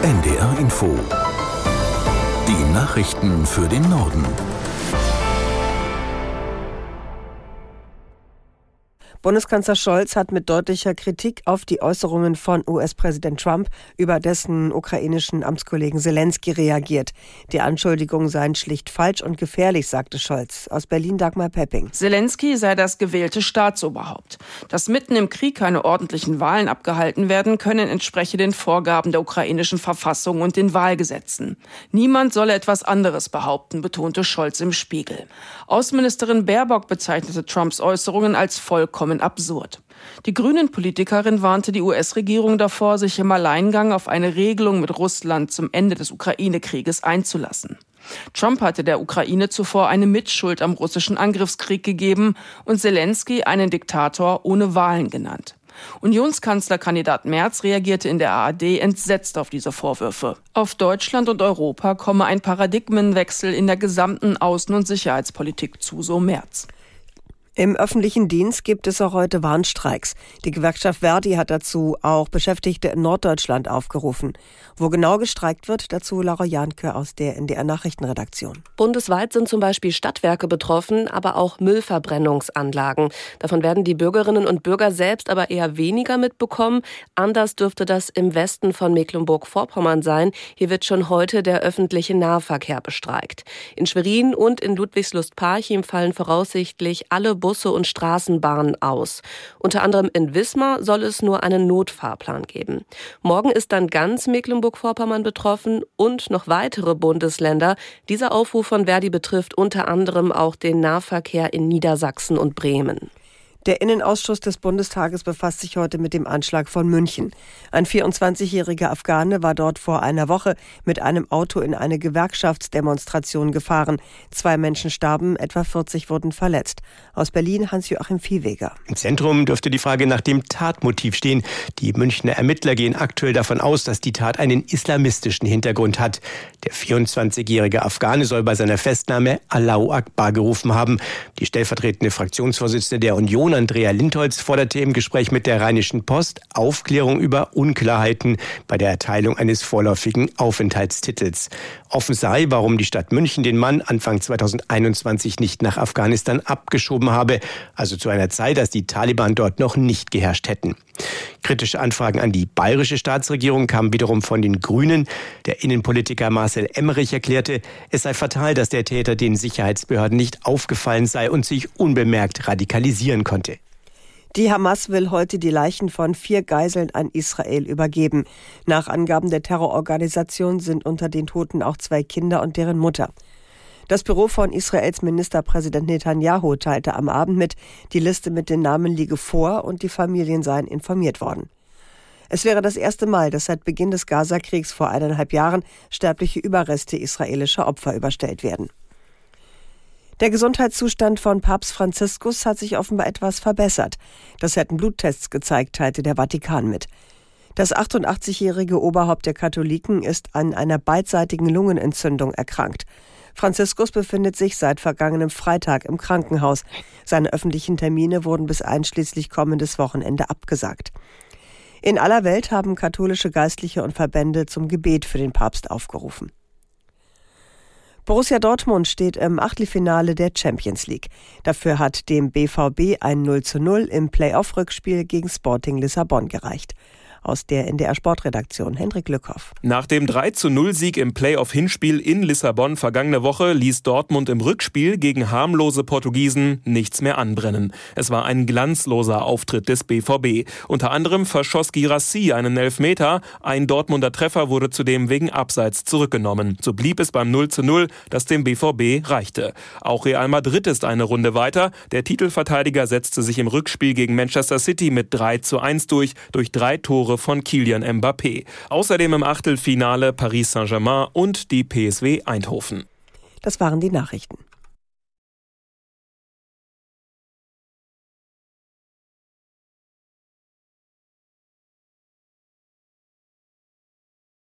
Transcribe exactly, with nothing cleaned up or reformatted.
N D R Info. Die Nachrichten für den Norden. Bundeskanzler Scholz hat mit deutlicher Kritik auf die Äußerungen von U S-Präsident Trump über dessen ukrainischen Amtskollegen Selensky reagiert. Die Anschuldigungen seien schlicht falsch und gefährlich, sagte Scholz. Aus Berlin Dagmar Pepping. Selensky sei das gewählte Staatsoberhaupt. Dass mitten im Krieg keine ordentlichen Wahlen abgehalten werden können, entspreche den Vorgaben der ukrainischen Verfassung und den Wahlgesetzen. Niemand solle etwas anderes behaupten, betonte Scholz im Spiegel. Außenministerin Baerbock bezeichnete Trumps Äußerungen als vollkommen absurd. Die Grünen-Politikerin warnte die U S-Regierung davor, sich im Alleingang auf eine Regelung mit Russland zum Ende des Ukraine-Krieges einzulassen. Trump hatte der Ukraine zuvor eine Mitschuld am russischen Angriffskrieg gegeben und Selensky einen Diktator ohne Wahlen genannt. Unionskanzlerkandidat Merz reagierte in der A R D entsetzt auf diese Vorwürfe. Auf Deutschland und Europa komme ein Paradigmenwechsel in der gesamten Außen- und Sicherheitspolitik zu, so Merz. Im öffentlichen Dienst gibt es auch heute Warnstreiks. Die Gewerkschaft Verdi hat dazu auch Beschäftigte in Norddeutschland aufgerufen. Wo genau gestreikt wird, dazu Laura Janke aus der N D R-Nachrichtenredaktion. Bundesweit sind zum Beispiel Stadtwerke betroffen, aber auch Müllverbrennungsanlagen. Davon werden die Bürgerinnen und Bürger selbst aber eher weniger mitbekommen. Anders dürfte das im Westen von Mecklenburg-Vorpommern sein. Hier wird schon heute der öffentliche Nahverkehr bestreikt. In Schwerin und in Ludwigslust-Parchim fallen voraussichtlich alle Busse und Straßenbahnen aus. Unter anderem in Wismar soll es nur einen Notfahrplan geben. Morgen ist dann ganz Mecklenburg-Vorpommern betroffen und noch weitere Bundesländer. Dieser Aufruf von Verdi betrifft unter anderem auch den Nahverkehr in Niedersachsen und Bremen. Der Innenausschuss des Bundestages befasst sich heute mit dem Anschlag von München. Ein vierundzwanzigjähriger Afghane war dort vor einer Woche mit einem Auto in eine Gewerkschaftsdemonstration gefahren. Zwei Menschen starben, etwa vierzig wurden verletzt. Aus Berlin Hans-Joachim Viehweger. Im Zentrum dürfte die Frage nach dem Tatmotiv stehen. Die Münchner Ermittler gehen aktuell davon aus, dass die Tat einen islamistischen Hintergrund hat. Der vierundzwanzigjährige Afghane soll bei seiner Festnahme Allahu Akbar gerufen haben. Die stellvertretende Fraktionsvorsitzende der Union, Andrea Lindholz, forderte im Gespräch mit der Rheinischen Post Aufklärung über Unklarheiten bei der Erteilung eines vorläufigen Aufenthaltstitels. Offen sei, warum die Stadt München den Mann Anfang zweitausendeinundzwanzig nicht nach Afghanistan abgeschoben habe, also zu einer Zeit, als die Taliban dort noch nicht geherrscht hätten. Kritische Anfragen an die bayerische Staatsregierung kamen wiederum von den Grünen. Der Innenpolitiker Marcel Emmerich erklärte, es sei fatal, dass der Täter den Sicherheitsbehörden nicht aufgefallen sei und sich unbemerkt radikalisieren konnte. Die Hamas will heute die Leichen von vier Geiseln an Israel übergeben. Nach Angaben der Terrororganisation sind unter den Toten auch zwei Kinder und deren Mutter. Das Büro von Israels Ministerpräsident Netanyahu teilte am Abend mit, die Liste mit den Namen liege vor und die Familien seien informiert worden. Es wäre das erste Mal, dass seit Beginn des Gaza-Kriegs vor eineinhalb Jahren sterbliche Überreste israelischer Opfer überstellt werden. Der Gesundheitszustand von Papst Franziskus hat sich offenbar etwas verbessert. Das hätten Bluttests gezeigt, teilte der Vatikan mit. Das achtundachtzigjährige Oberhaupt der Katholiken ist an einer beidseitigen Lungenentzündung erkrankt. Franziskus befindet sich seit vergangenem Freitag im Krankenhaus. Seine öffentlichen Termine wurden bis einschließlich kommendes Wochenende abgesagt. In aller Welt haben katholische Geistliche und Verbände zum Gebet für den Papst aufgerufen. Borussia Dortmund steht im Achtelfinale der Champions League. Dafür hat dem B V B ein null zu null im Play-off-Rückspiel gegen Sporting Lissabon gereicht. Aus der N D R-Sportredaktion Hendrik Lückhoff. Nach dem drei zu null Sieg im Play-off-Hinspiel in Lissabon vergangene Woche ließ Dortmund im Rückspiel gegen harmlose Portugiesen nichts mehr anbrennen. Es war ein glanzloser Auftritt des B V B. Unter anderem verschoss Guirassy einen Elfmeter. Ein Dortmunder Treffer wurde zudem wegen Abseits zurückgenommen. So blieb es beim null zu null, das dem B V B reichte. Auch Real Madrid ist eine Runde weiter. Der Titelverteidiger setzte sich im Rückspiel gegen Manchester City mit drei zu eins durch, durch drei Tore von Kylian Mbappé. Außerdem im Achtelfinale Paris Saint-Germain und die P S V Eindhoven. Das waren die Nachrichten.